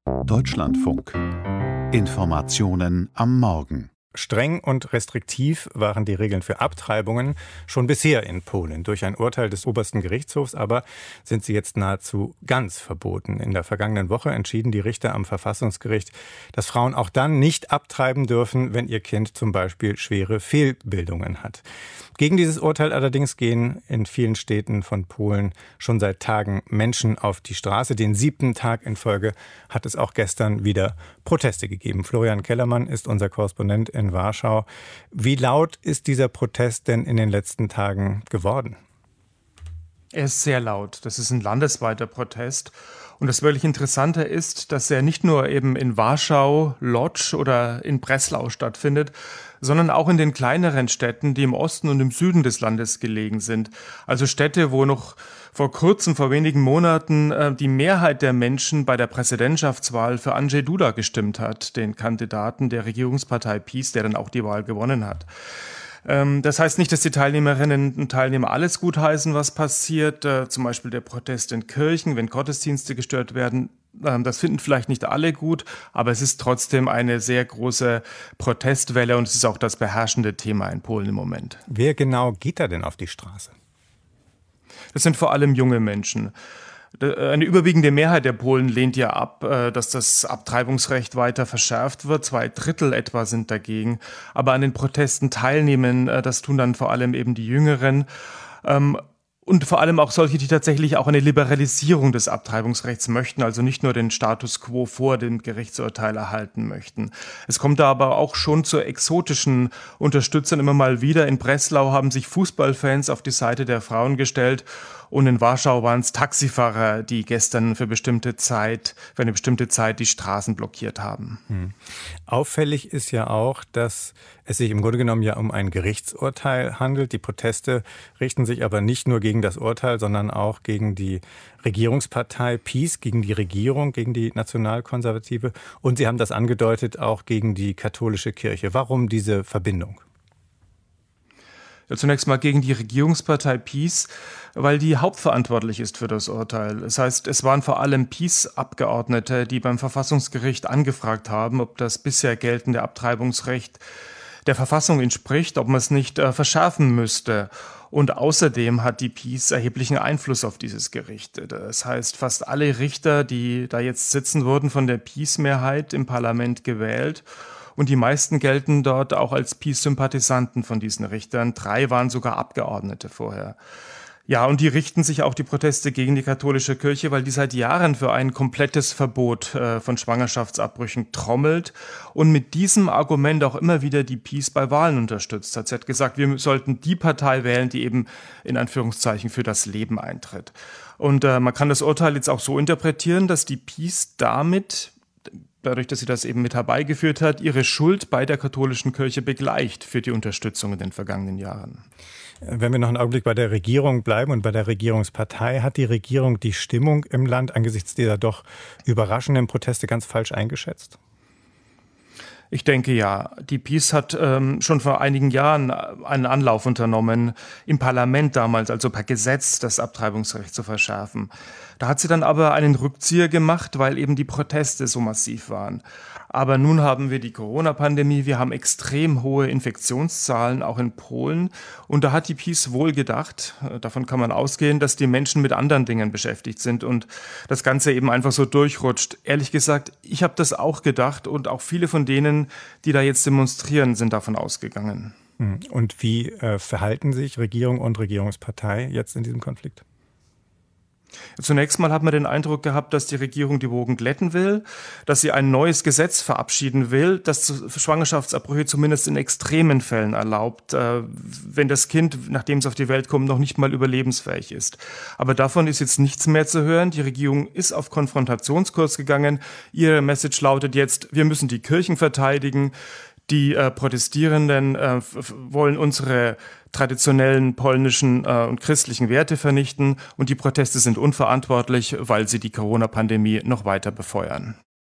Deutschlandfunk. Informationen am Morgen. Streng und restriktiv waren die Regeln für Abtreibungen schon bisher in Polen. Durch ein Urteil des obersten Gerichtshofs aber sind sie jetzt nahezu ganz verboten. In der vergangenen Woche entschieden die Richter am Verfassungsgericht, dass Frauen auch dann nicht abtreiben dürfen, wenn ihr Kind zum Beispiel schwere Fehlbildungen hat. Gegen dieses Urteil allerdings gehen in vielen Städten von Polen schon seit Tagen Menschen auf die Straße. Den 7. Tag in Folge hat es auch gestern wieder Proteste gegeben. Florian Kellermann ist unser Korrespondent in Warschau. Wie laut ist dieser Protest denn in den letzten Tagen geworden? Er ist sehr laut. Das ist ein landesweiter Protest. Und das wirklich Interessante ist, dass er nicht nur eben in Warschau, Lodz oder in Breslau stattfindet, sondern auch in den kleineren Städten, die im Osten und im Süden des Landes gelegen sind. Also Städte, wo noch vor wenigen Monaten, die Mehrheit der Menschen bei der Präsidentschaftswahl für Andrzej Duda gestimmt hat, den Kandidaten der Regierungspartei PiS, der dann auch die Wahl gewonnen hat. Das heißt nicht, dass die Teilnehmerinnen und Teilnehmer alles gutheißen, was passiert. Zum Beispiel der Protest in Kirchen, wenn Gottesdienste gestört werden. Das finden vielleicht nicht alle gut, aber es ist trotzdem eine sehr große Protestwelle und es ist auch das beherrschende Thema in Polen im Moment. Wer genau geht da denn auf die Straße? Das sind vor allem junge Menschen. Eine überwiegende Mehrheit der Polen lehnt ja ab, dass das Abtreibungsrecht weiter verschärft wird. 2/3 etwa sind dagegen. Aber an den Protesten teilnehmen, das tun dann vor allem eben die Jüngeren. Und vor allem auch solche, die tatsächlich auch eine Liberalisierung des Abtreibungsrechts möchten, also nicht nur den Status quo vor dem Gerichtsurteil erhalten möchten. Es kommt da aber auch schon zu exotischen Unterstützern immer mal wieder. In Breslau haben sich Fußballfans auf die Seite der Frauen gestellt und in Warschau waren es Taxifahrer, die gestern für eine bestimmte Zeit die Straßen blockiert haben. Auffällig ist ja auch, dass es sich im Grunde genommen ja um ein Gerichtsurteil handelt. Die Proteste richten sich aber nicht nur gegen das Urteil, sondern auch gegen die Regierungspartei PiS, gegen die Regierung, gegen die Nationalkonservative. Und Sie haben das angedeutet, auch gegen die katholische Kirche. Warum diese Verbindung? Ja, zunächst mal gegen die Regierungspartei PiS, weil die hauptverantwortlich ist für das Urteil. Das heißt, es waren vor allem PiS-Abgeordnete, die beim Verfassungsgericht angefragt haben, ob das bisher geltende Abtreibungsrecht der Verfassung entspricht, ob man es nicht verschärfen müsste. Und außerdem hat die PiS erheblichen Einfluss auf dieses Gericht. Das heißt, fast alle Richter, die da jetzt sitzen, wurden von der PiS-Mehrheit im Parlament gewählt. Und die meisten gelten dort auch als PiS-Sympathisanten von diesen Richtern. 3 waren sogar Abgeordnete vorher. Ja, und die richten sich auch die Proteste gegen die katholische Kirche, weil die seit Jahren für ein komplettes Verbot von Schwangerschaftsabbrüchen trommelt und mit diesem Argument auch immer wieder die PiS bei Wahlen unterstützt hat. Sie hat gesagt, wir sollten die Partei wählen, die eben in Anführungszeichen für das Leben eintritt. Und man kann das Urteil jetzt auch so interpretieren, dass die PiS dadurch, dass sie das eben mit herbeigeführt hat, ihre Schuld bei der katholischen Kirche begleicht für die Unterstützung in den vergangenen Jahren. Wenn wir noch einen Augenblick bei der Regierung bleiben und bei der Regierungspartei, hat die Regierung die Stimmung im Land angesichts dieser doch überraschenden Proteste ganz falsch eingeschätzt? Ich denke ja. Die PiS hat schon vor einigen Jahren einen Anlauf unternommen, im Parlament damals, also per Gesetz, das Abtreibungsrecht zu verschärfen. Da hat sie dann aber einen Rückzieher gemacht, weil eben die Proteste so massiv waren. Aber nun haben wir die Corona-Pandemie, wir haben extrem hohe Infektionszahlen, auch in Polen. Und da hat die PiS wohl gedacht, davon kann man ausgehen, dass die Menschen mit anderen Dingen beschäftigt sind und das Ganze eben einfach so durchrutscht. Ehrlich gesagt, ich habe das auch gedacht und auch viele von denen, die da jetzt demonstrieren, sind davon ausgegangen. Und wie verhalten sich Regierung und Regierungspartei jetzt in diesem Konflikt? Zunächst mal hat man den Eindruck gehabt, dass die Regierung die Wogen glätten will, dass sie ein neues Gesetz verabschieden will, das Schwangerschaftsabbrüche zumindest in extremen Fällen erlaubt, wenn das Kind, nachdem es auf die Welt kommt, noch nicht mal überlebensfähig ist. Aber davon ist jetzt nichts mehr zu hören. Die Regierung ist auf Konfrontationskurs gegangen. Ihre Message lautet jetzt, wir müssen die Kirchen verteidigen. Die Protestierenden wollen unsere traditionellen polnischen und christlichen Werte vernichten und die Proteste sind unverantwortlich, weil sie die Corona-Pandemie noch weiter befeuern.